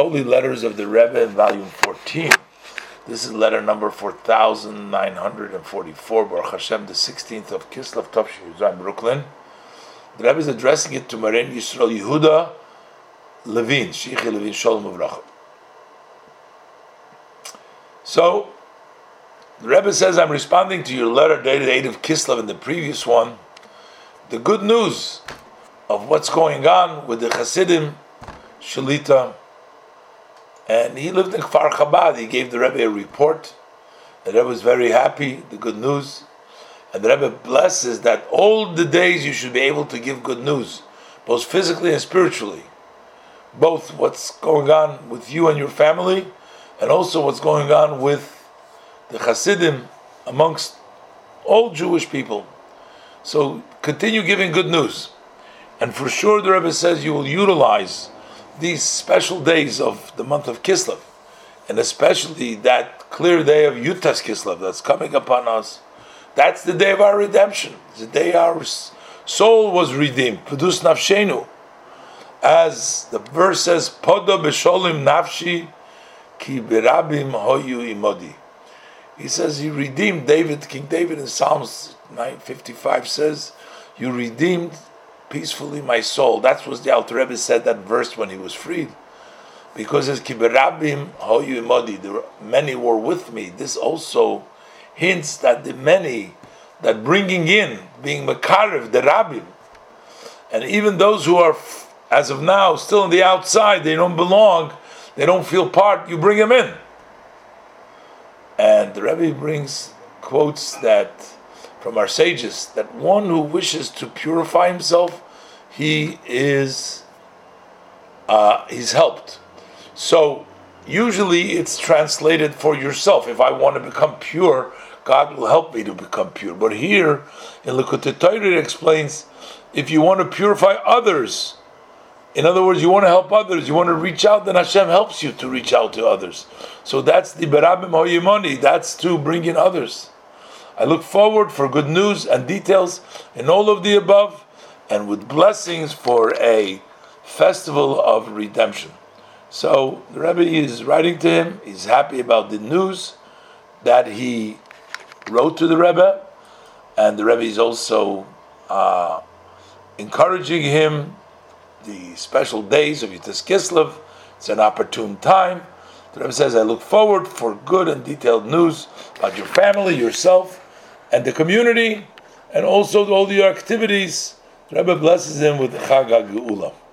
Holy Letters of the Rebbe in volume 14. This is letter number 4944, Baruch Hashem, the 16th of Kislev Tavshin Yud Zayin, Brooklyn. The Rebbe is addressing it to Maren Yisrael Yehuda Levin, Sheikhei Levin Shalom Uvracha. So, the Rebbe says, I'm responding to your letter dated 8 of Kislev in the previous one. The good news of what's going on with the Hasidim, Shalita, and he lived in Kfar Chabad. He gave the Rebbe a report. The Rebbe was very happy, the good news. And the Rebbe blesses that all the days you should be able to give good news, both physically and spiritually. Both what's going on with you and your family, and also what's going on with the Hasidim amongst all Jewish people. So continue giving good news. And for sure the Rebbe says you will utilize these special days of the month of Kislev, and especially that clear day of Yutas Kislev that's coming upon us. That's the day of our redemption. It's the day our soul was redeemed. Pedus nafshenu. As the verse says, Podo b'sholim nafshi ki berabim hoyu imodi. He says he redeemed David. King David in Psalms 9:55 says, you redeemed peacefully my soul. That was the Alter Rebbe said that verse when he was freed. Because as Kiberabim Hoyu Imodi, the many were with me. This also hints that the many, that bringing in, being Makarev, the Rabbim, and even those who are, as of now, still on the outside, they don't belong, they don't feel part, you bring them in. And the Rebbe brings quotes that from our sages, that one who wishes to purify himself, he's helped. So usually it's translated for yourself. If I want to become pure, God will help me to become pure. But here in Likutei Torah it explains, if you want to purify others, in other words, you want to help others, you want to reach out, then Hashem helps you to reach out to others. So that's the Berabim Hoyimoni, that's to bring in others. I look forward for good news and details in all of the above, and with blessings for a festival of redemption. So the Rebbe is writing to him. He's happy about the news that he wrote to the Rebbe, and the Rebbe is also encouraging him. The special days of Yutas Kislev, it's an opportune time. The Rebbe says, I look forward for good and detailed news about your family, yourself, and the community, and also all your activities. The Rebbe blesses him with Chag HaGeula.